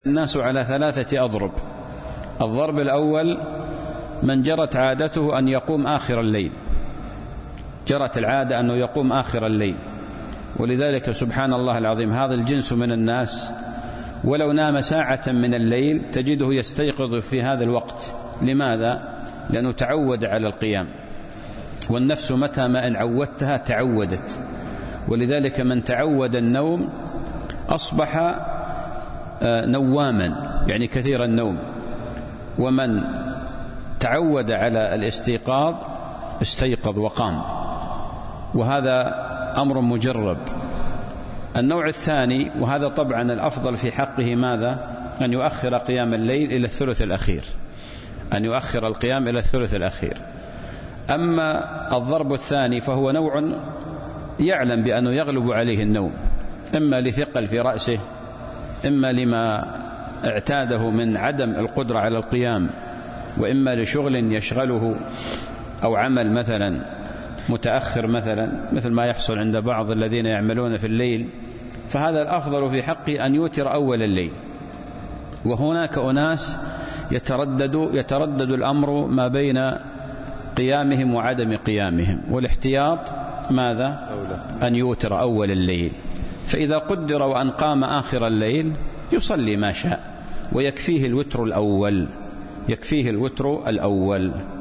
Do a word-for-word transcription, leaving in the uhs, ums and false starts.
الناس على ثلاثة أضرب. الضرب الأول من جرت عادته أن يقوم آخر الليل، جرت العادة أنه يقوم آخر الليل، ولذلك سبحان الله العظيم هذا الجنس من الناس ولو نام ساعة من الليل تجده يستيقظ في هذا الوقت. لماذا؟ لأنه تعود على القيام، والنفس متى ما إن عودتها تعودت، ولذلك من تعود النوم أصبح نواما يعني كثير النوم، ومن تعود على الاستيقاظ استيقظ وقام، وهذا أمر مجرب. النوع الثاني، وهذا طبعا الأفضل في حقه، ماذا؟ أن يؤخر قيام الليل إلى الثلث الأخير، أن يؤخر القيام إلى الثلث الأخير. أما الضرب الثاني فهو نوع يعلم بأنه يغلب عليه النوم، إما لثقل في رأسه، إما لما اعتاده من عدم القدرة على القيام، وإما لشغل يشغله أو عمل مثلا متأخر مثلا، مثل ما يحصل عند بعض الذين يعملون في الليل، فهذا الأفضل في حقه أن يوتر أول الليل. وهناك أناس يتردد يتردد الأمر ما بين قيامهم وعدم قيامهم، والاحتياط ماذا؟ أن يوتر أول الليل، فإذا قدر وأن قام آخر الليل يصلي ما شاء، ويكفيه الوتر الأول، يكفيه الوتر الأول.